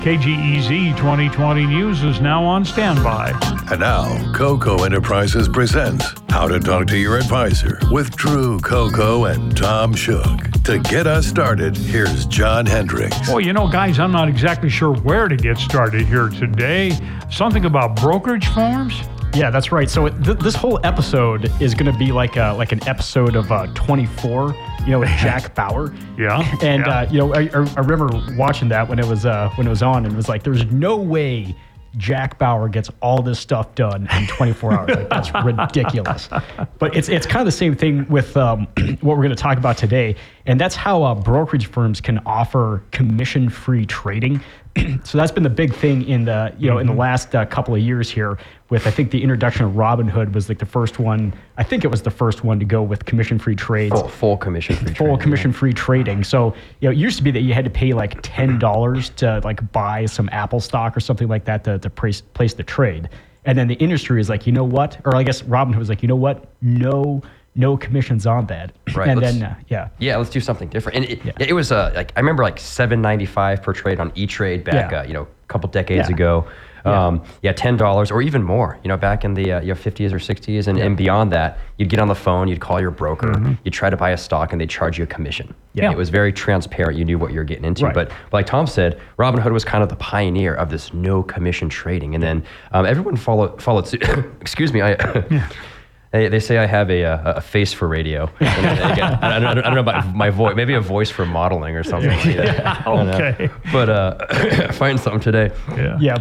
KGEZ 2020 News is now on standby. And now, Coco Enterprises presents How to Talk to Your Advisor with Drew Coco and Tom Shook. To get us started, here's John Hendricks. Well, you know, guys, I'm not exactly sure where to get started here today. Something about brokerage firms? Yeah, that's right. So this whole episode is going to be like an episode of 24, with Jack Bauer. Yeah. And I remember watching that when it was on, and it was like, there's no way Jack Bauer gets all this stuff done in 24 hours. Like, that's ridiculous. But it's kind of the same thing with what we're going to talk about today, and that's how brokerage firms can offer commission-free trading. So that's been the big thing in the in the last couple of years here. With I think the introduction of Robinhood was like the first one. I think it was the first one to go with commission-free trades. Full commission-free. Full commission-free trading. So it used to be that you had to pay like $10 to like buy some Apple stock or something like that to place the trade. And then the industry is like, you know what? Or I guess Robinhood was like, you know what? No commissions on that. Right. And let's do something different. And it was I remember like $7.95 per trade on E-Trade back a couple decades ago. $10 or even more, back in the 50s or 60s and beyond that. You'd get on the phone, you'd call your broker, you'd try to buy a stock and they'd charge you a commission. It was very transparent. You knew what you were getting into. Right. But like Tom said, Robinhood was kind of the pioneer of this no commission trading. And then everyone followed suit. Excuse me. They say I have a face for radio. And again, I don't know about my voice. Maybe a voice for modeling or something like that. Okay. But find something today. Yeah.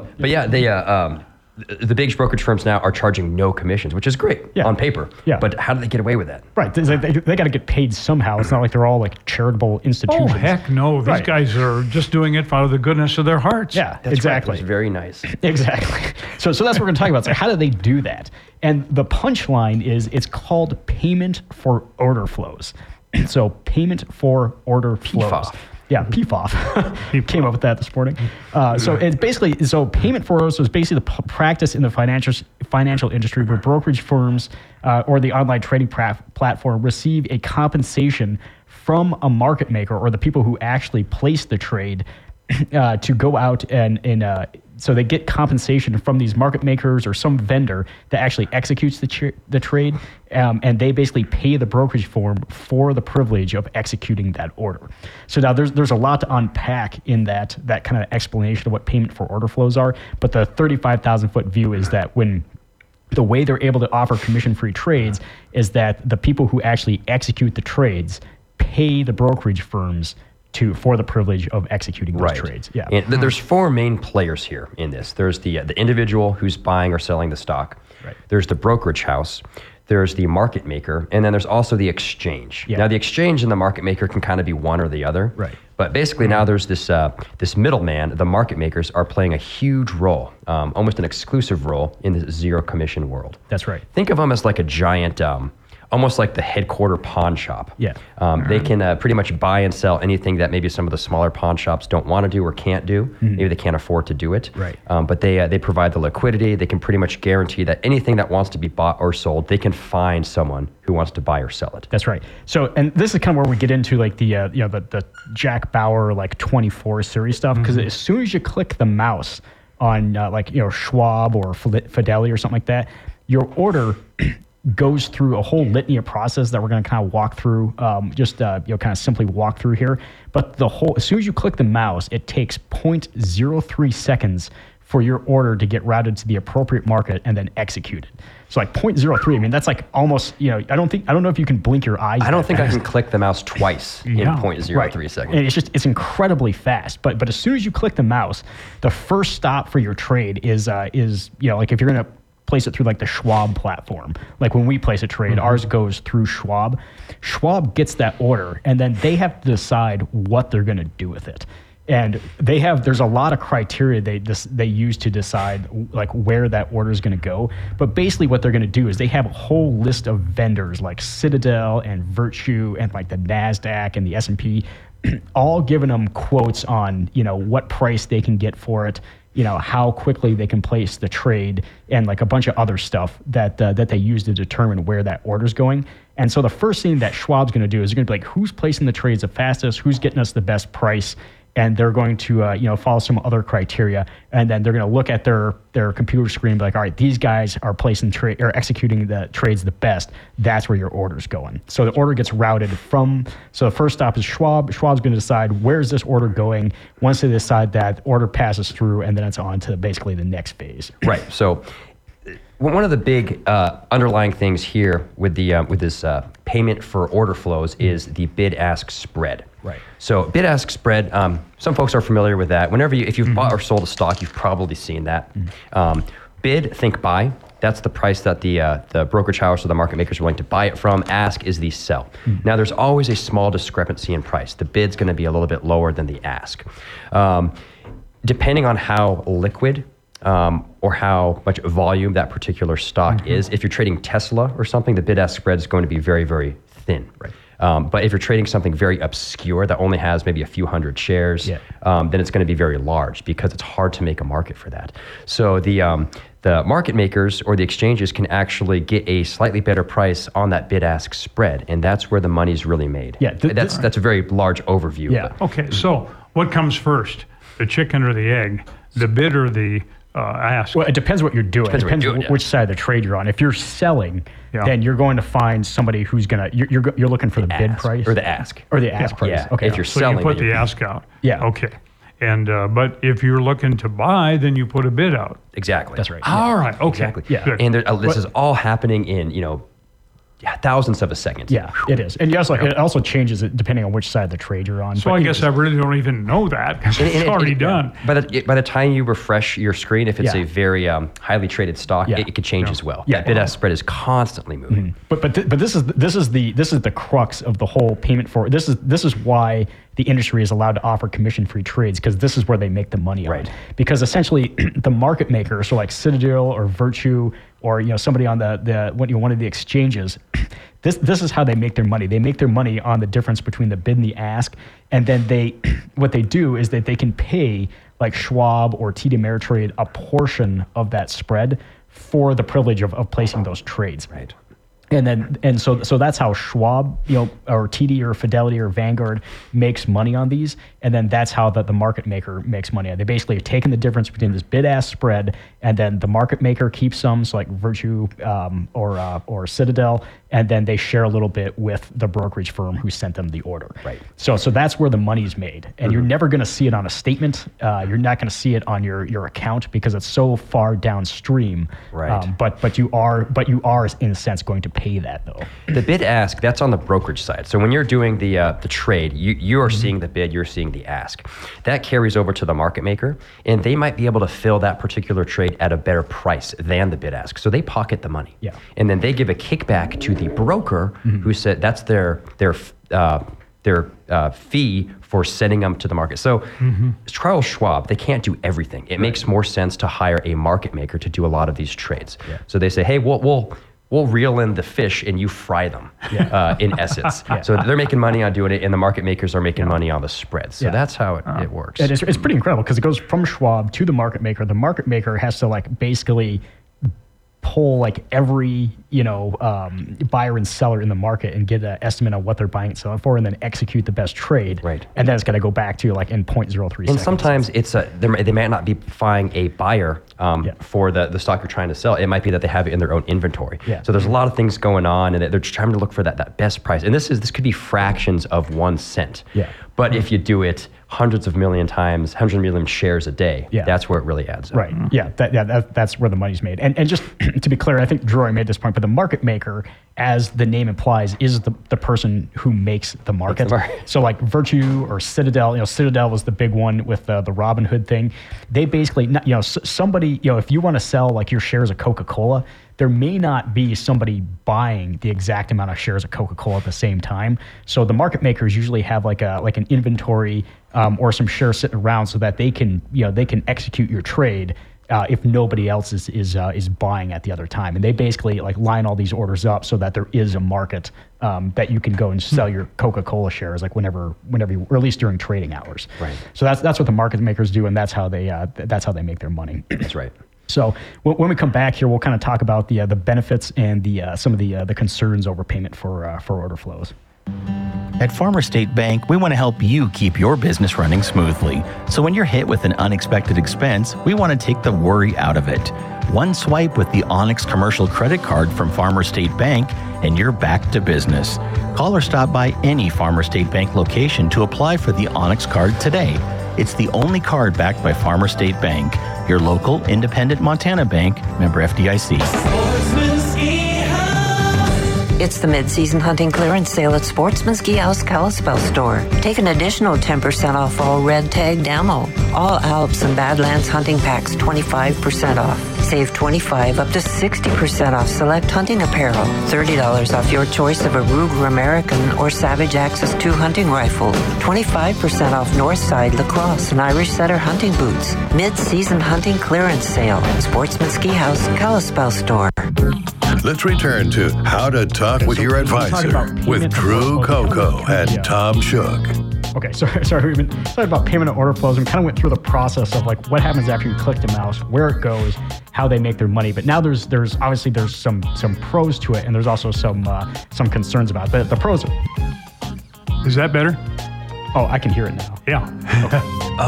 The big brokerage firms now are charging no commissions, which is great on paper. Yeah. But how do they get away with that? Right. They got to get paid somehow. It's not like they're all like charitable institutions. Oh, heck no. These guys are just doing it out of the goodness of their hearts. Yeah, That's exactly. Right. It's very nice. Exactly. So that's what we're going to talk about. So how do they do that? And the punchline is it's called payment for order flows. So payment for order flows. PFOF. Yeah, PFOF. Came up with that this morning. So it's basically, payment for orders is basically the practice in the financial industry where brokerage firms or the online trading platform receive a compensation from a market maker or the people who actually place the trade to go out and so they get compensation from these market makers or some vendor that actually executes the trade, and they basically pay the brokerage firm for the privilege of executing that order. So now there's a lot to unpack in that kind of explanation of what payment for order flows are, but the 35,000-foot view is that when the way they're able to offer commission-free trades is that the people who actually execute the trades pay the brokerage firms for the privilege of executing those trades. Yeah. And there's four main players here in this. There's the individual who's buying or selling the stock. Right. There's the brokerage house. There's the market maker, and then there's also the exchange. Yeah. Now, the exchange and the market maker can kind of be one or the other. Right. But basically now there's this middleman. The market makers are playing a huge role, almost an exclusive role in the zero commission world. That's right. Think of them as like a giant, almost like the headquarter pawn shop. Yeah. They can pretty much buy and sell anything that maybe some of the smaller pawn shops don't want to do or can't do. Maybe they can't afford to do it. Right. But they provide the liquidity. They can pretty much guarantee that anything that wants to be bought or sold, they can find someone who wants to buy or sell it. That's right. So, and this is kind of where we get into like the Jack Bauer like 24 series stuff, because as soon as you click the mouse on Schwab or Fidelity or something like that, your order goes through a whole litany of process that we're going to kind of walk through, kind of simply walk through here. But as soon as you click the mouse, it takes 0.03 seconds for your order to get routed to the appropriate market and then executed. So like 0.03, I mean, that's like almost, I don't know if you can blink your eyes. I don't think I can click the mouse twice in 0.03 seconds. And it's incredibly fast. But as soon as you click the mouse, the first stop for your trade is like if you're going to place it through like the Schwab platform. Like when we place a trade, ours goes through Schwab. Schwab gets that order, and then they have to decide what they're going to do with it. And there's a lot of criteria they use to decide like where that order is going to go. But basically what they're going to do is they have a whole list of vendors like Citadel and Virtue and like the NASDAQ and the S&P, all giving them quotes on, what price they can get for it, how quickly they can place the trade, and like a bunch of other stuff that they use to determine where that order's going. And so the first thing that Schwab's going to do is they're going to be like, who's placing the trades the fastest, who's getting us the best price, and they're going to follow some other criteria, and then they're going to look at their computer screen and be like, all right, these guys are placing trade or executing the trades the best. That's where your order's going. So the order gets routed so the first stop is Schwab. Schwab's going to decide where's this order going. Once they decide that, order passes through, and then it's on to basically the next phase. Right. So one of the big underlying things here with this payment for order flows is the bid-ask spread. Right. So bid-ask spread. Some folks are familiar with that. If you've bought or sold a stock, you've probably seen that. Bid, think buy. That's the price that the brokerage house or the market makers are willing to buy it from. Ask is the sell. Now, there's always a small discrepancy in price. The bid's going to be a little bit lower than the ask. Depending on how liquid or how much volume that particular stock is. If you're trading Tesla or something, the bid-ask spread is going to be very, very thin. Right. But if you're trading something very obscure that only has maybe a few hundred shares, then it's going to be very large because it's hard to make a market for that. So the market makers or the exchanges can actually get a slightly better price on that bid-ask spread, and that's where the money's really made. Yeah, that's a very large overview. Yeah. Of it. Okay, so what comes first, the chicken or the egg, the bid or the ask? Well, it depends what you're doing. It depends which side of the trade you're on. If you're selling, then you're going to find somebody who's going to, you're looking for the bid price. Or the ask. Or the ask price. Yeah. Okay. If you're So selling. you put the ask out. Yeah. Okay. And but if you're looking to buy, then you put a bid out. Exactly. That's right. All right. Okay. Exactly. Yeah. Good. And this is all happening in, thousandths of a second. Yeah, it is. And it also changes it depending on which side of the trade you're on. So I guess I really don't even know that because it's already done. By the time you refresh your screen, if it's a very highly traded stock, it could change as well. Yeah. That bid-ask spread is constantly moving. But this is the crux of the whole payment for. This is why the industry is allowed to offer commission-free trades, because this is where they make the money on. Because essentially, the market maker, so like Citadel or Virtue or somebody on one of the exchanges, this is how they make their money. They make their money on the difference between the bid and the ask, and then what they do is that they can pay like Schwab or TD Ameritrade a portion of that spread for the privilege of placing those trades. Right. And so that's how Schwab, or TD or Fidelity or Vanguard makes money on these, and then that's how the market maker makes money. They basically are taking the difference between this bid-ask spread, and then the market maker keeps some, so like Virtue or Citadel, and then they share a little bit with the brokerage firm who sent them the order. Right. So that's where the money's made, and you're never going to see it on a statement. You're not going to see it on your account because it's so far downstream. Right. But you are in a sense going to pay that though. The bid ask, that's on the brokerage side. So when you're doing the trade, you are seeing the bid, you're seeing the ask. That carries over to the market maker, and they might be able to fill that particular trade at a better price than the bid ask. So they pocket the money. Yeah. And then they give a kickback to the broker who said that's their fee for sending them to the market. So Charles Schwab, they can't do everything. It makes more sense to hire a market maker to do a lot of these trades. Yeah. So they say, hey, we'll reel in the fish and you fry them, in essence. So they're making money on doing it, and the market makers are making money on the spread. So that's how it works. It's pretty incredible because it goes from Schwab to the market maker. The market maker has to basically pull every buyer and seller in the market and get an estimate on what they're buying and selling for, and then execute the best trade. Right. And then it's going to go back to in 0.03 seconds. And sometimes they might not be buying a buyer for the stock you're trying to sell. It might be that they have it in their own inventory. Yeah. So there's a lot of things going on, and they're trying to look for that best price. And this could be fractions of 1 cent. Yeah. But if you do it hundreds of million times, 100 million shares a day, that's where it really adds up. Right. Yeah. That's where the money's made. And just to be clear, I think Drew already made this point, but the market maker, as the name implies, is the person who makes the market. So like Virtue or Citadel, Citadel was the big one with the Robinhood thing. They basically, somebody, if you want to sell your shares of Coca-Cola, there may not be somebody buying the exact amount of shares of Coca-Cola at the same time. So the market makers usually have an inventory or some shares sitting around so that they can execute your trade if nobody else is buying at the other time. And they basically line all these orders up so that there is a market that you can go and sell your Coca-Cola shares whenever you, or at least during trading hours. Right. So that's what the market makers do, and that's how they make their money. That's right. So when we come back here, we'll kind of talk about the benefits and some of the concerns over payment for order flows. At Farmer State Bank, we want to help you keep your business running smoothly. So when you're hit with an unexpected expense, we want to take the worry out of it. One swipe with the Onyx Commercial Credit Card from Farmer State Bank, and you're back to business. Call or stop by any Farmer State Bank location to apply for the Onyx Card today. It's the only card backed by Farmer State Bank, your local independent Montana bank, member FDIC. It's the mid-season hunting clearance sale at Sportsman Ski House Kalispell store. Take an additional 10% off all red tagged ammo. All Alps and Badlands hunting packs 25% off. Save 25 up to 60% off select hunting apparel. $30 off your choice of a Ruger American or Savage Axis 2 hunting rifle. 25% off Northside Lacrosse and Irish Setter hunting boots. Mid-season hunting clearance sale at Sportsman Ski House Kalispell store. Let's return to How to Talk with Your Advisor with Drew Coco and Tom Shook. Okay, sorry, we've been talking about payment and order flows, and we kind of went through the process of like what happens after you click the mouse, where it goes, how they make their money. But now there's obviously there's some pros to it, and there's also some concerns about it. The pros are. Is that better? Oh, I can hear it now. Yeah. Okay.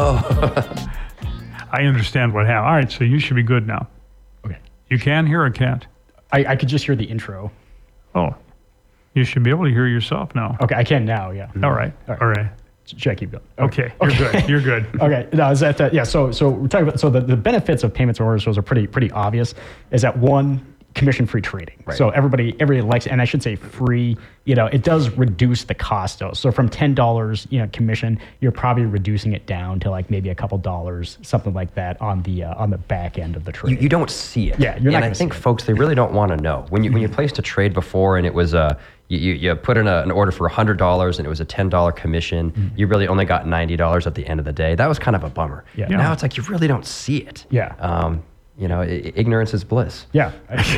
Oh. I understand what happened. All right, so you should be good now. Okay. You can hear or can't? I could just hear the intro. Oh, you should be able to hear yourself now. Okay, I can now, yeah. All right. Should I keep going? Okay. You're good. You're good. Okay. No, is that yeah? So we're talking about the benefits of payments and order flows are pretty obvious. Is that one, commission-free trading. Right. So everybody likes, and I should say free. It does reduce the cost though. So from $10, commission, you're probably reducing it down to like maybe a couple dollars, something like that on the back end of the trade. You don't see it. Yeah, you're not. And I think folks, they really don't want to know when you placed a trade before and it was you put in an order for $100 and it was a $10 commission. Mm-hmm. You really only got $90 at the end of the day. That was kind of a bummer. Yeah. Now it's like you really don't see it. Yeah. Ignorance is bliss. Yeah.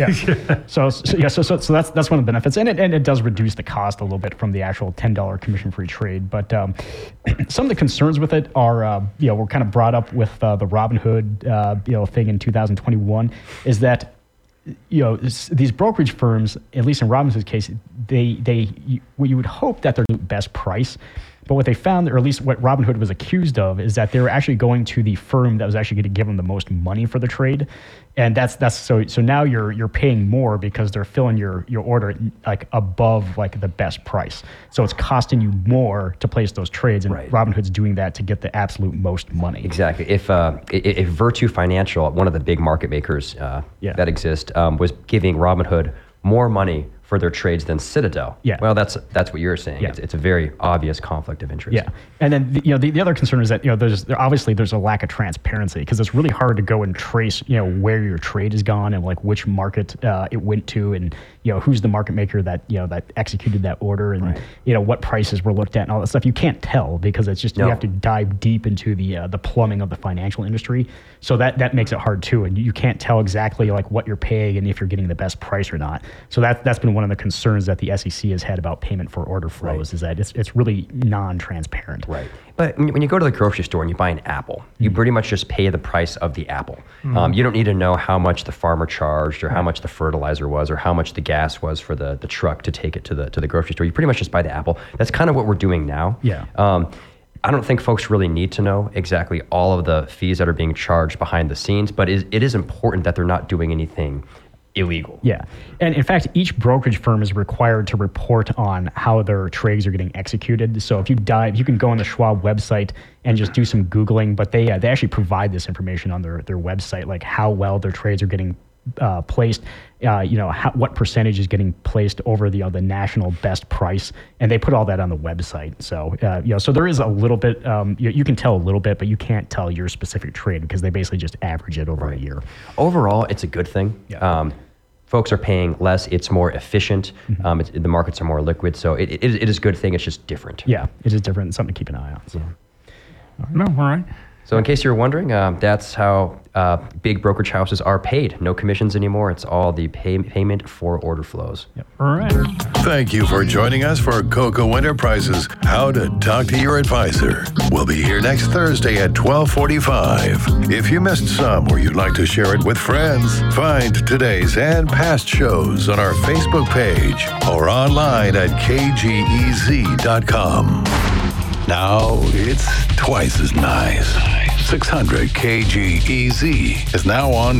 So that's one of the benefits, and it does reduce the cost a little bit from the actual $10 commission-free trade. But some of the concerns with it are, were kind of brought up with the Robinhood, thing in 2021, is that these brokerage firms, at least in Robinhood's case, you would hope that they're the best price. But what they found, or at least what Robinhood was accused of, is that they were actually going to the firm that was actually going to give them the most money for the trade, and that's so now you're paying more because they're filling your order like above like the best price. So it's costing you more to place those trades, and right. Robinhood's doing that to get the absolute most money. Exactly. If Virtu Financial, one of the big market makers that exist, was giving Robinhood more money for their trades than Citadel. Yeah. Well, that's what you're saying. Yeah. It's a very obvious conflict of interest. Yeah. And then the other concern is that there's a lack of transparency because it's really hard to go and trace where your trade has gone and like which market it went to, and who's the market maker that that executed that order, and right. What prices were looked at and all that stuff. You can't tell because it's just you have to dive deep into the plumbing of the financial industry. So that makes it hard too, and you can't tell exactly like what you're paying and if you're getting the best price or not. So that's been one of the concerns that the SEC has had about payment for order flows, is that it's really non-transparent. Right. But when you go to the grocery store and you buy an apple, you pretty much just pay the price of the apple. You don't need to know how much the farmer charged or how much the fertilizer was or how much the gas was for the truck to take it to the grocery store. You pretty much just buy the apple. That's kind of what we're doing now. Yeah. I don't think folks really need to know exactly all of the fees that are being charged behind the scenes, but it is important that they're not doing anything illegal. Yeah. And in fact, each brokerage firm is required to report on how their trades are getting executed. So if you can go on the Schwab website and just do some Googling, but they actually provide this information on their website, like how well their trades are getting placed, what percentage is getting placed over the national best price, and they put all that on the website. So so there is a little bit, you can tell a little bit, but you can't tell your specific trade because they basically just average it over a year. Overall, it's a good thing. Yeah. Folks are paying less. It's more efficient. The markets are more liquid. So it is a good thing. It's just different. Yeah, it is different. Something to keep an eye on. So. No, all right. So in case you're wondering, that's how big brokerage houses are paid. No commissions anymore. It's all the payment for order flows. Yep. All right. Thank you for joining us for Coco Enterprises, How to Talk to Your Advisor. We'll be here next Thursday at 12:45. If you missed some or you'd like to share it with friends, find today's and past shows on our Facebook page or online at kgez.com. Now it's twice as nice. 600 KGEZ is now on